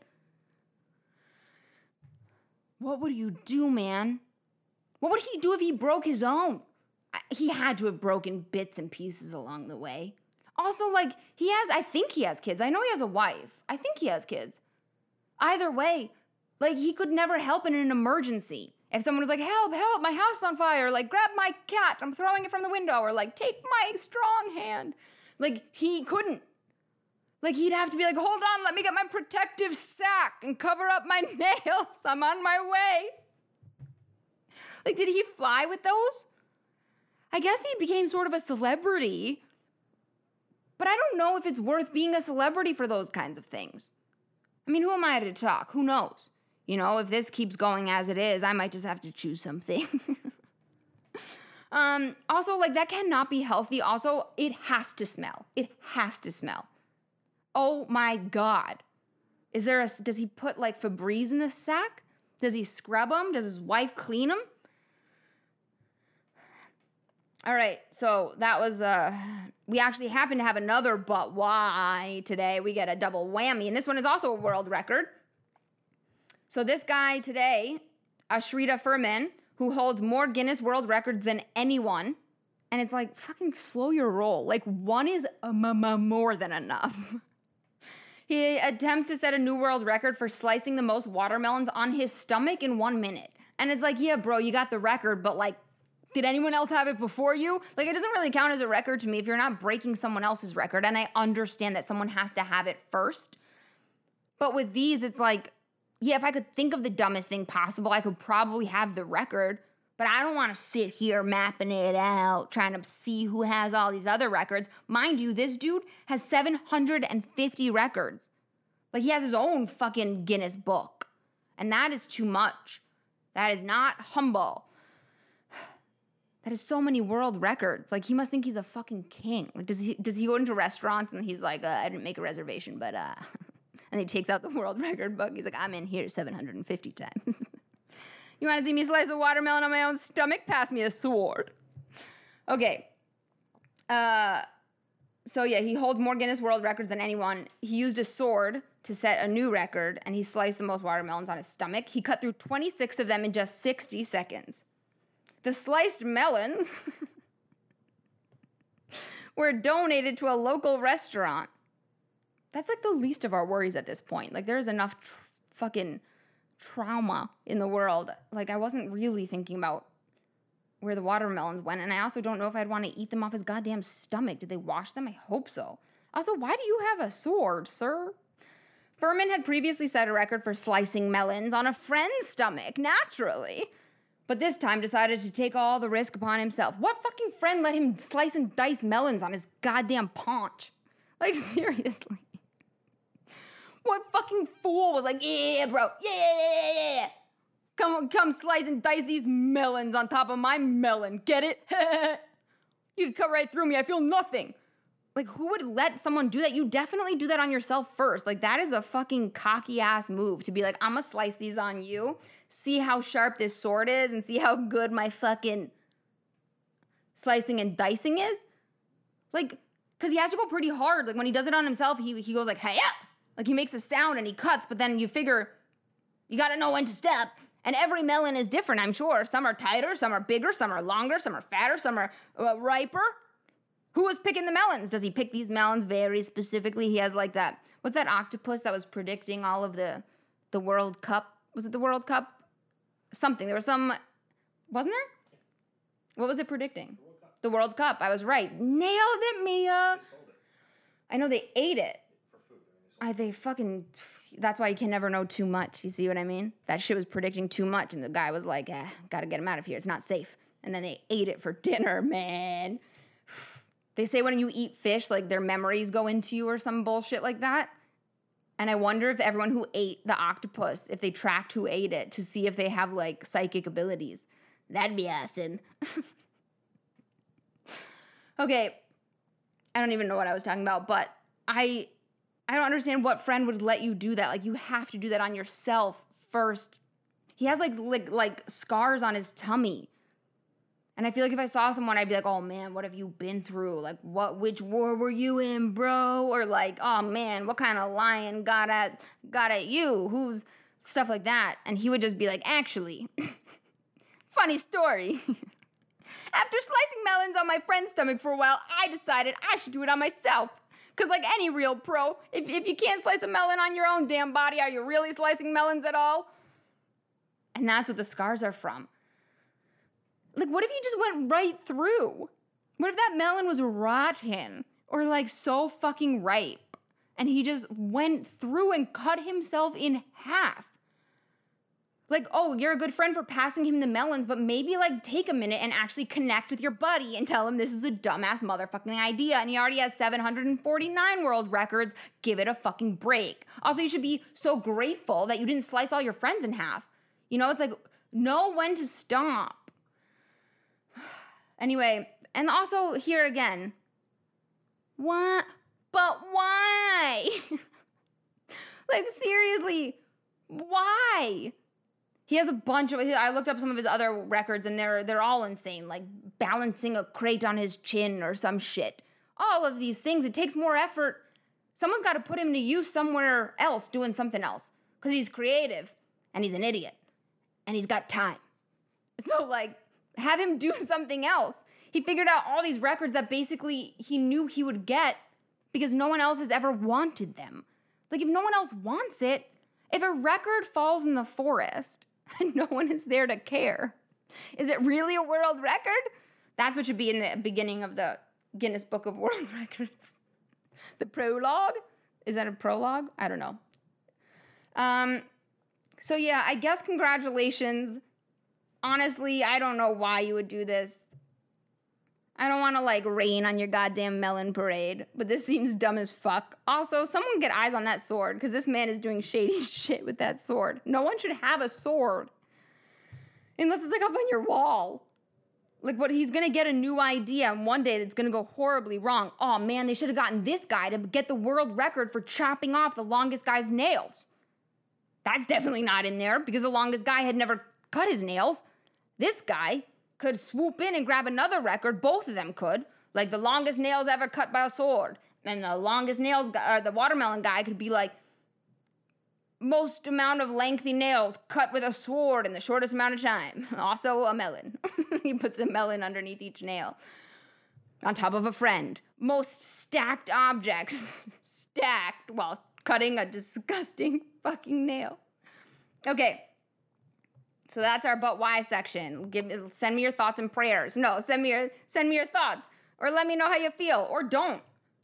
What would you do, man? What would he do if he broke his own? He had to have broken bits and pieces along the way. Also, like, I think he has kids. I know he has a wife. I think he has kids. Either way, like, he could never help in an emergency. If someone was like, help, my house is on fire, like, grab my cat, I'm throwing it from the window, or like, take my strong hand. Like, he couldn't. Like, he'd have to be like, hold on, let me get my protective sack and cover up my nails. I'm on my way. Like, did he fly with those? I guess he became sort of a celebrity. But I don't know if it's worth being a celebrity for those kinds of things. I mean, who am I to talk? Who knows? You know, if this keeps going as it is, I might just have to choose something. Also, like, that cannot be healthy. Also, it has to smell. It has to smell. Oh my God. Does he put like Febreze in the sack? Does he scrub them? Does his wife clean them? All right, so that was, we actually happen to have another but why today. We get a double whammy, and this one is also a world record. So this guy today, Ashrita Furman, who holds more Guinness World Records than anyone, and it's like, fucking slow your roll. Like, one is more than enough. He attempts to set a new world record for slicing the most watermelons on his stomach in 1 minute. And it's like, yeah, bro, you got the record, but like, did anyone else have it before you? Like, it doesn't really count as a record to me if you're not breaking someone else's record. And I understand that someone has to have it first. But with these, it's like, yeah, if I could think of the dumbest thing possible, I could probably have the record. But I don't want to sit here mapping it out, trying to see who has all these other records. Mind you, this dude has 750 records. Like, he has his own fucking Guinness book. And that is too much. That is not humble. That is so many world records. Like, he must think he's a fucking king. Like, does he go into restaurants and he's like, I didn't make a reservation, but and he takes out the world record book. He's like, I'm in here 750 times. You want to see me slice a watermelon on my own stomach? Pass me a sword. Okay. So yeah, he holds more Guinness World Records than anyone. He used a sword to set a new record, and he sliced the most watermelons on his stomach. He cut through 26 of them in just 60 seconds. The sliced melons were donated to a local restaurant. That's like the least of our worries at this point. Like, there's enough fucking trauma in the world. Like, I wasn't really thinking about where the watermelons went, and I also don't know if I'd want to eat them off his goddamn stomach. Did they wash them? I hope so. Also, why do you have a sword, sir? Furman had previously set a record for slicing melons on a friend's stomach, naturally, but this time decided to take all the risk upon himself. What fucking friend let him slice and dice melons on his goddamn paunch? Like, seriously. What fucking fool was like, yeah, bro, yeah. Come slice and dice these melons on top of my melon, get it? You can cut right through me, I feel nothing. Like, who would let someone do that? You definitely do that on yourself first. Like, that is a fucking cocky-ass move to be like, I'm gonna slice these on you, see how sharp this sword is, and see how good my fucking slicing and dicing is. Like, because he has to go pretty hard. Like, when he does it on himself, he goes like, hey, yeah! Like, he makes a sound and he cuts, but then you figure you gotta know when to step. And every melon is different, I'm sure. Some are tighter, some are bigger, some are longer, some are fatter, some are riper. Who was picking the melons? Does he pick these melons very specifically? He has like that, what's that octopus that was predicting all of the World Cup? Was it the World Cup? Something. There was some, wasn't there? What was it predicting? The World Cup. I was right. Nailed it, Mia. I know they ate it. That's why you can never know too much. You see what I mean? That shit was predicting too much, and the guy was like, gotta get him out of here. It's not safe. And then they ate it for dinner, man. They say when you eat fish, like, their memories go into you or some bullshit like that. And I wonder if everyone who ate the octopus, if they tracked who ate it to see if they have, like, psychic abilities. That'd be awesome. Okay. I don't even know what I was talking about, but I don't understand what friend would let you do that. Like, you have to do that on yourself first. He has, like scars on his tummy. And I feel like if I saw someone, I'd be like, oh, man, what have you been through? Like, which war were you in, bro? Or like, oh, man, what kind of lion got at you? Who's stuff like that? And he would just be like, actually, funny story. After slicing melons on my friend's stomach for a while, I decided I should do it on myself. Because like any real pro, if you can't slice a melon on your own damn body, are you really slicing melons at all? And that's what the scars are from. Like, what if you just went right through? What if that melon was rotten or like so fucking ripe and he just went through and cut himself in half? Like, oh, you're a good friend for passing him the melons, but maybe, like, take a minute and actually connect with your buddy and tell him this is a dumbass motherfucking idea, and he already has 749 world records. Give it a fucking break. Also, you should be so grateful that you didn't slice all your friends in half. You know, it's like, know when to stop. Anyway, and also, here again, what? But why? Like, seriously, why? He has a bunch of, I looked up some of his other records and they're all insane, like balancing a crate on his chin or some shit. All of these things, it takes more effort. Someone's got to put him to use somewhere else doing something else because he's creative and he's an idiot, and he's got time. So, like, have him do something else. He figured out all these records that basically he knew he would get because no one else has ever wanted them. Like, if no one else wants it, if a record falls in the forest and no one is there to care, is it really a world record? That's what should be in the beginning of the Guinness Book of World Records. The prologue? Is that a prologue? I don't know. So yeah, I guess congratulations. Honestly, I don't know why you would do this. I don't want to, like, rain on your goddamn melon parade, but this seems dumb as fuck. Also, someone get eyes on that sword, because this man is doing shady shit with that sword. No one should have a sword. Unless it's, like, up on your wall. Like, what, he's gonna get a new idea, and one day it's gonna go horribly wrong. Oh, man, they should have gotten this guy to get the world record for chopping off the longest guy's nails. That's definitely not in there, because the longest guy had never cut his nails. This guy could swoop in and grab another record. Both of them could. Like, the longest nails ever cut by a sword. And the longest nails, the watermelon guy could be like, most amount of lengthy nails cut with a sword in the shortest amount of time. Also a melon. He puts a melon underneath each nail. On top of a friend. Most stacked objects. Stacked while cutting a disgusting fucking nail. Okay. So that's our but why section. Send me your thoughts and prayers. No, send me your thoughts. Or let me know how you feel. Or don't.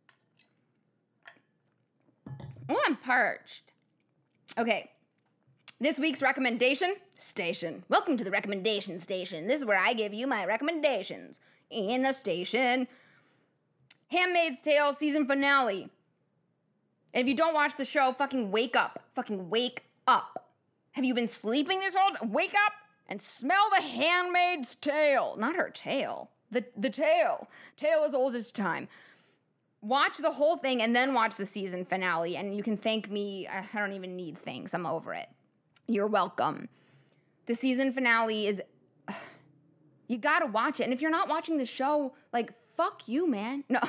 Oh, I'm parched. Okay. This week's recommendation station. Welcome to the recommendation station. This is where I give you my recommendations. In a station. Handmaid's Tale season finale. And if you don't watch the show, fucking wake up. Fucking wake up. Have you been sleeping this whole time? Wake up and smell the Handmaid's Tale. Not her tail. The tail. Tale as old as time. Watch the whole thing and then watch the season finale. And you can thank me. I don't even need thanks. I'm over it. You're welcome. The season finale is... You gotta watch it. And if you're not watching the show, like, fuck you, man. No.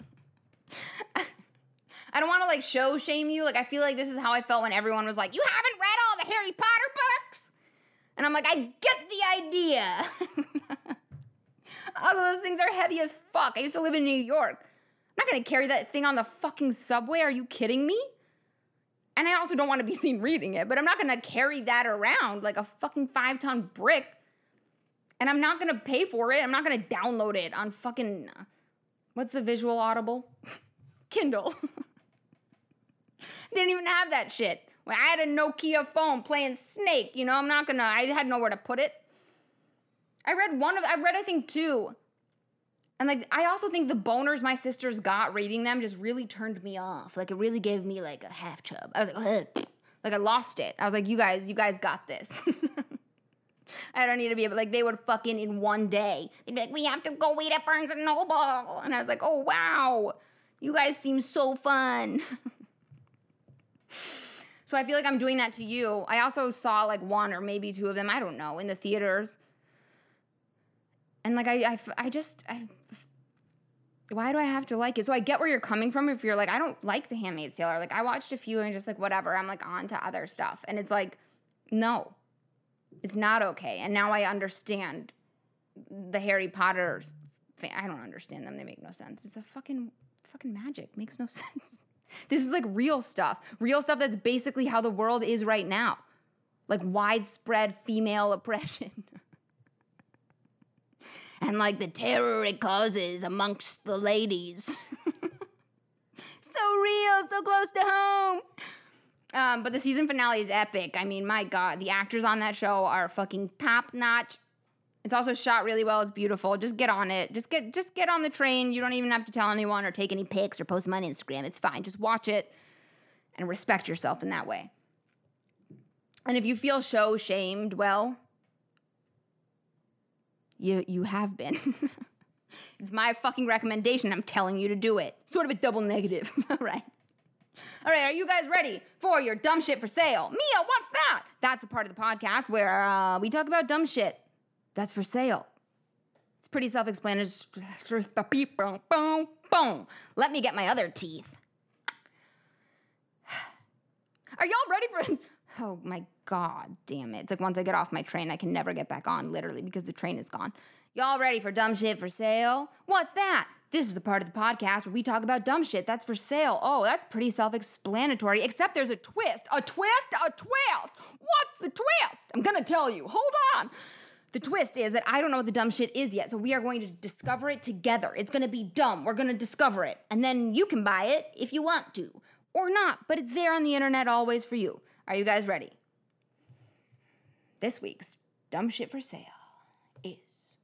I don't want to, like, show shame you. Like, I feel like this is how I felt when everyone was like, you haven't read all the Harry Potter books? And I'm like, I get the idea. All those things are heavy as fuck. I used to live in New York. I'm not going to carry that thing on the fucking subway. Are you kidding me? And I also don't want to be seen reading it, but I'm not going to carry that around like a fucking 5-ton brick. And I'm not going to pay for it. I'm not going to download it on fucking, what's the visual audible? Kindle. Didn't even have that shit. When I had a Nokia phone playing Snake, you know, I had nowhere to put it. I read I think 2. And, like, I also think the boners my sisters got reading them just really turned me off. Like, it really gave me, like, a half chub. I was like, ugh. Like, I lost it. I was like, you guys got this. I don't need to be able, like, they would fucking in one day. They'd be like, we have to go eat at Barnes & Noble. And I was like, oh, wow. You guys seem so fun. So I feel like I'm doing that to you. I also saw, like, 1 or maybe 2 of them, I don't know, in the theaters. And, like, why do I have to like it? So I get where you're coming from if you're like, I don't like The Handmaid's Tale. Or, like, I watched a few and just, like, whatever. I'm, like, on to other stuff. And it's like, no. It's not okay. And now I understand the Harry Potters. I don't understand them. They make no sense. It's a fucking magic. Makes no sense. This is, like, real stuff. Real stuff that's basically how the world is right now. Like, widespread female oppression. And, like, the terror it causes amongst the ladies. So real, so close to home. But the season finale is epic. I mean, my God, the actors on that show are fucking top-notch. It's also shot really well. It's beautiful. Just get on it. Just get on the train. You don't even have to tell anyone or take any pics or post them on Instagram. It's fine. Just watch it and respect yourself in that way. And if you feel show shamed, well, you have been. It's my fucking recommendation. I'm telling you to do it. Sort of a double negative. All right. All right, are you guys ready for your dumb shit for sale? Mia, what's that? That's the part of the podcast where we talk about dumb shit that's for sale. It's pretty self-explanatory. Let me get my other teeth. Are y'all ready for... Oh my God, damn it. It's like once I get off my train, I can never get back on, literally, because the train is gone. Y'all ready for dumb shit for sale? What's that? This is the part of the podcast where we talk about dumb shit that's for sale. Oh, that's pretty self-explanatory, except there's a twist. A twist? A twist! What's the twist? I'm gonna tell you. Hold on. The twist is that I don't know what the dumb shit is yet, so we are going to discover it together. It's gonna be dumb. We're gonna discover it. And then you can buy it if you want to. Or not, but it's there on the internet always for you. Are you guys ready? This week's dumb shit for sale is...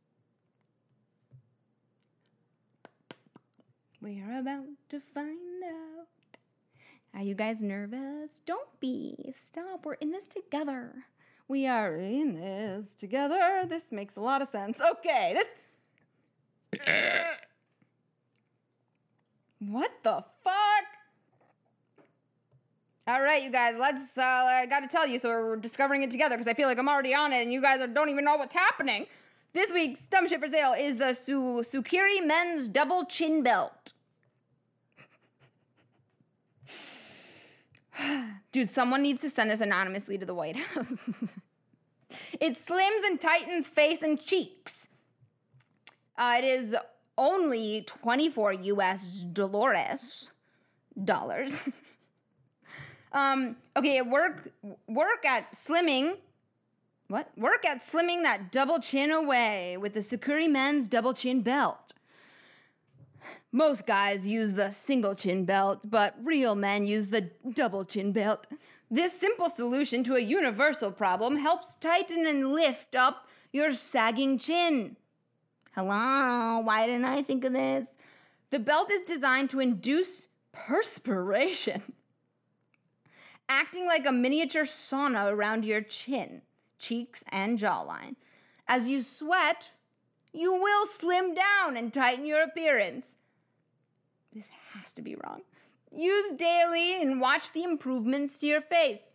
We're about to find out. Are you guys nervous? Don't be. Stop. We're in this together. We are in this together. This makes a lot of sense. Okay, this... What the fuck? All right, you guys, let's, I gotta tell you, so we're discovering it together because I feel like I'm already on it and you guys don't even know what's happening. This week's dumb shit for sale is the Sukiri men's double chin belt. Dude, someone needs to send this anonymously to the White House. It slims and tightens face and cheeks. It is only 24 US dollars. Okay, work at slimming. What? Work at slimming that double chin away with the Sukiri men's double chin belt. Most guys use the single chin belt, but real men use the double chin belt. This simple solution to a universal problem helps tighten and lift up your sagging chin. Hello, why didn't I think of this? The belt is designed to induce perspiration, acting like a miniature sauna around your chin, cheeks, and jawline. As you sweat, you will slim down and tighten your appearance. This has to be wrong. Use daily and watch the improvements to your face.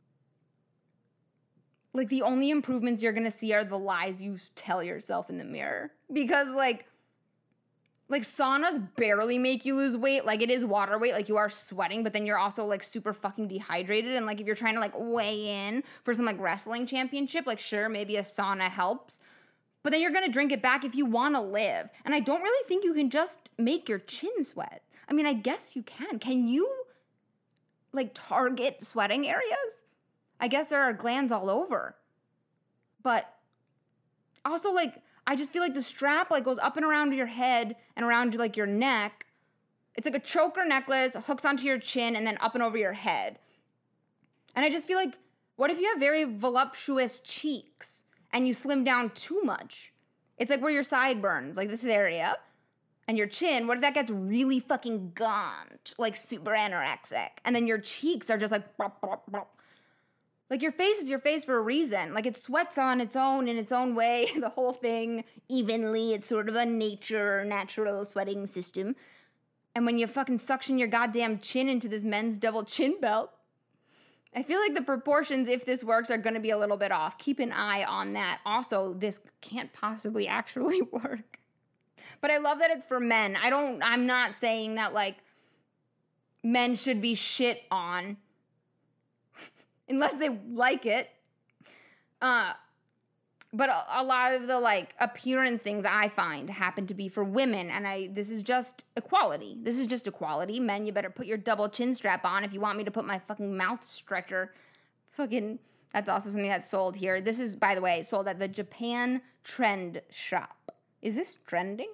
Like, the only improvements you're gonna see are the lies you tell yourself in the mirror. Because, like saunas barely make you lose weight. Like, it is water weight, like you are sweating, but then you're also like super fucking dehydrated. And like, if you're trying to like weigh in for some like wrestling championship, like sure, maybe a sauna helps, but then you're gonna drink it back if you wanna live. And I don't really think you can just make your chin sweat. I mean, I guess you can. Can you like target sweating areas? I guess there are glands all over. But also, like, I just feel like the strap like goes up and around your head and around like your neck. It's like a choker necklace, hooks onto your chin, and then up and over your head. And I just feel like, what if you have very voluptuous cheeks and you slim down too much? It's like where your sideburns, like this area, and your chin, what if that gets really fucking gaunt, like super anorexic, and then your cheeks are just like, bop, bop, bop. Like, your face is your face for a reason. Like, it sweats on its own in its own way, the whole thing, evenly. It's sort of a natural sweating system. And when you fucking suction your goddamn chin into this men's double chin belt, I feel like the proportions, if this works, are gonna be a little bit off. Keep an eye on that. Also, this can't possibly actually work. But I love that it's for men. I'm not saying that, like, men should be shit on. Unless they like it. But a lot of the, like, appearance things I find happen to be for women. And this is just equality. This is just equality. Men, you better put your double chin strap on if you want me to put my fucking mouth stretcher. Fucking, that's also something that's sold here. This is, by the way, sold at the Japan Trend Shop. Is this trending?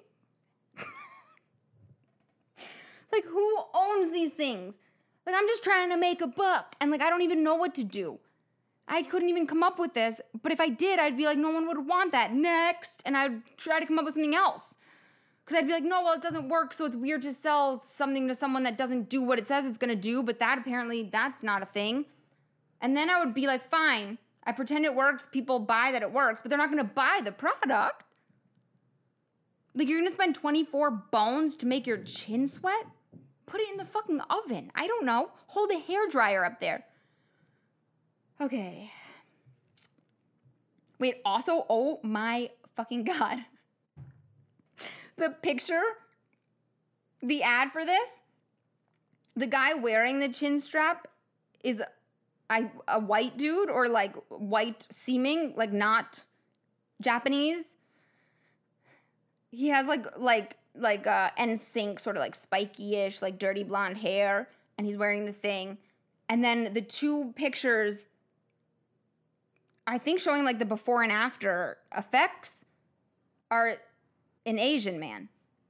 Like, who owns these things? Like, I'm just trying to make a buck, and, like, I don't even know what to do. I couldn't even come up with this, but if I did, I'd be like, no one would want that. Next. And I'd try to come up with something else. Because I'd be like, no, well, it doesn't work, so it's weird to sell something to someone that doesn't do what it says it's gonna do, but that's not a thing. And then I would be like, fine, I pretend it works, people buy that it works, but they're not gonna buy the product. Like, you're gonna spend 24 bones to make your chin sweat? Put it in the fucking oven. I don't know. Hold a hairdryer up there. Okay. Wait, also, oh my fucking God. The picture, the ad for this, the guy wearing the chin strap is a white dude or like white seeming, like not Japanese. He has like NSYNC sort of like spiky-ish, like dirty blonde hair, and he's wearing the thing. And then the two pictures, I think showing like the before and after effects, are an Asian man.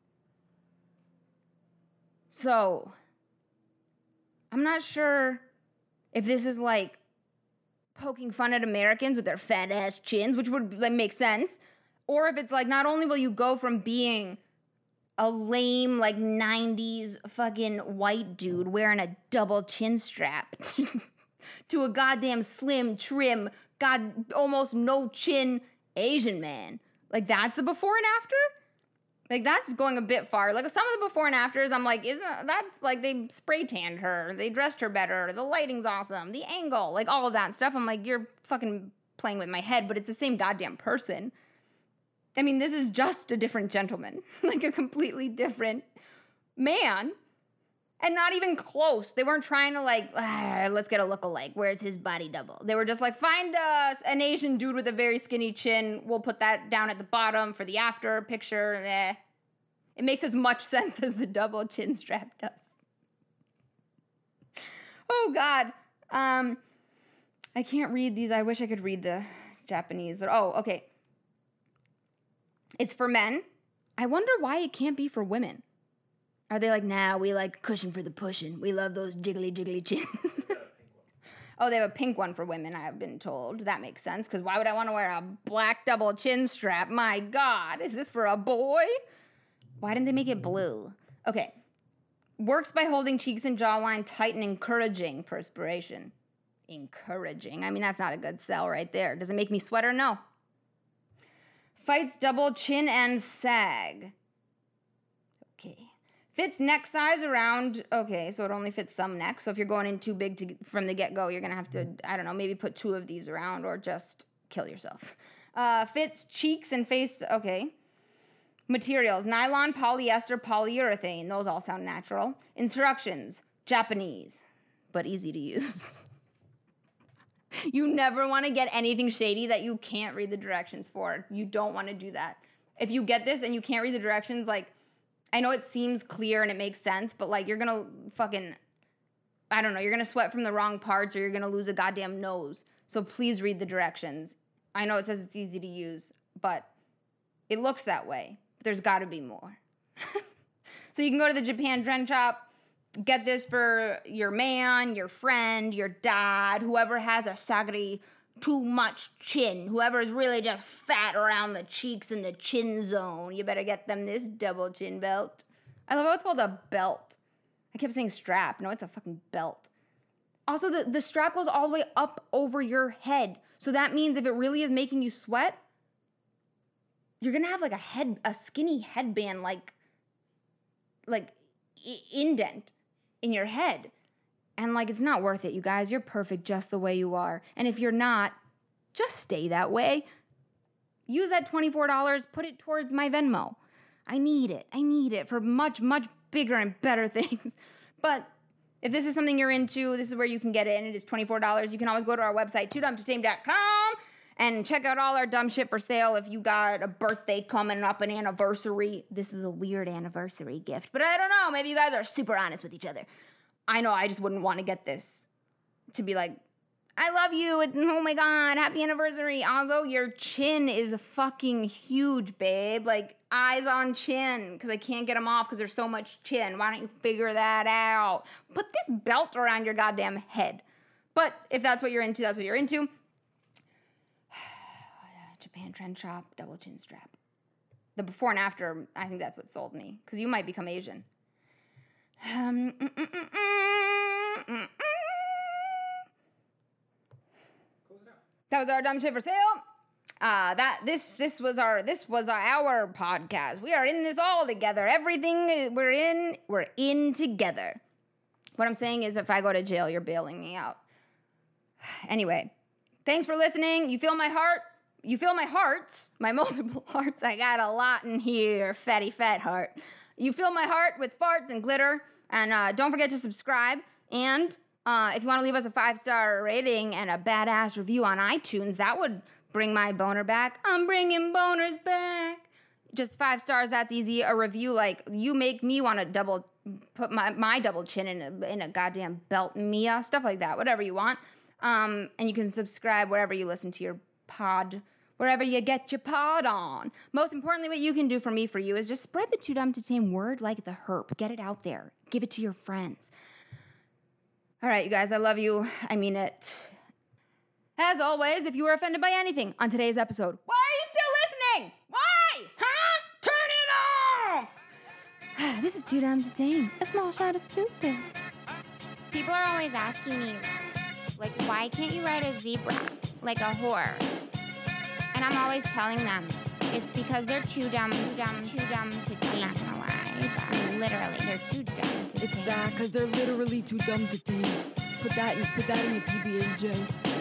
So, I'm not sure if this is like poking fun at Americans with their fat ass chins, which would like make sense, or if it's like not only will you go from being a lame like 90s fucking white dude wearing a double chin strap to a goddamn slim, trim, almost no chin Asian man. Like that's the before and after? Like, that's going a bit far. Like, some of the before and afters, I'm like, that's like they spray tanned her. They dressed her better. The lighting's awesome. The angle, like all of that stuff. I'm like, you're fucking playing with my head, but it's the same goddamn person. I mean, this is just a different gentleman. Like, a completely different man. And not even close. They weren't trying to, like, let's get a look-alike. Where's his body double? They were just like, find us an Asian dude with a very skinny chin. We'll put that down at the bottom for the after picture. It makes as much sense as the double chin strap does. Oh, God. I can't read these. I wish I could read the Japanese. Oh, okay. It's for men. I wonder why it can't be for women. Are they like, nah, we like cushion for the pushing. We love those jiggly chins. Oh, they have a pink one for women, I've been told. That makes sense, because why would I want to wear a black double chin strap? My God, is this for a boy? Why didn't they make it blue? Okay. Works by holding cheeks and jawline tight and encouraging perspiration. Encouraging? I mean, that's not a good sell right there. Does it make me sweat or no? Fights double chin and sag. Okay. Fits neck size around, okay, so it only fits some neck. So if you're going in too big from the get-go, you're going to have to, I don't know, maybe put 2 of these around or just kill yourself. Fits cheeks and face, okay. Materials, nylon, polyester, polyurethane. Those all sound natural. Instructions, Japanese, but easy to use. You never want to get anything shady that you can't read the directions for. You don't want to do that. If you get this and you can't read the directions, like, I know it seems clear and it makes sense, but like you're gonna fucking, I don't know, you're gonna sweat from the wrong parts or you're gonna lose a goddamn nose. So please read the directions. I know it says it's easy to use, but it looks that way. But there's gotta be more. So you can go to the Japan Trend Shop, get this for your man, your friend, your dad, whoever has a sagari too much chin, whoever is really just fat around the cheeks and the chin zone. You better get them this double chin belt. I love how it's called a belt. I kept saying strap. No, it's a fucking belt. Also, the strap goes all the way up over your head. So that means if it really is making you sweat, you're gonna have like a skinny headband, like indent in your head. And, like, it's not worth it, you guys. You're perfect just the way you are. And if you're not, just stay that way. Use that $24, put it towards my Venmo. I need it for much, much bigger and better things. But if this is something you're into, this is where you can get it, and it is $24. You can always go to our website, toodumtotame.com, and check out all our dumb shit for sale. If you got a birthday coming up, an anniversary, this is a weird anniversary gift. But I don't know, maybe you guys are super honest with each other. I know I just wouldn't want to get this to be like, I love you, oh my God, happy anniversary. Also, your chin is fucking huge, babe. Like, eyes on chin, because I can't get them off because there's so much chin. Why don't you figure that out? Put this belt around your goddamn head. But if that's what you're into, that's what you're into. Japan Trend Shop, double chin strap. The before and after, I think that's what sold me, because you might become Asian. That was our dumb shit for sale. This was our podcast. We are in this all together. Everything we're in together. What I'm saying is, if I go to jail, you're bailing me out. Anyway, thanks for listening. You feel my heart? You feel my hearts? My multiple hearts. I got a lot in here. Fatty fat heart. You fill my heart with farts and glitter. And don't forget to subscribe. And If you want to leave us a 5-star rating and a badass review on iTunes, that would bring my boner back. I'm bringing boners back. Just 5 stars, that's easy. A review like, you make me want to put my double chin in a goddamn belt, Mia, stuff like that, whatever you want. And you can subscribe wherever you listen to your pod, wherever you get your pod on. Most importantly, what you can do for me, for you, is just spread the Too Dumb to Tame word like the herp. Get it out there. Give it to your friends. All right, you guys, I love you. I mean it. As always, if you were offended by anything on today's episode, why are you still listening? Why? Huh? Turn it off! This is Too Dumb to Tame, a small shot of stupid. People are always asking me, like, why can't you ride a zebra like a horse? And I'm always telling them, it's because they're too dumb to tame. I'm not gonna lie, but literally, they're too dumb to It's tame. that, because they're literally too dumb to tame. Put that in your PB&J.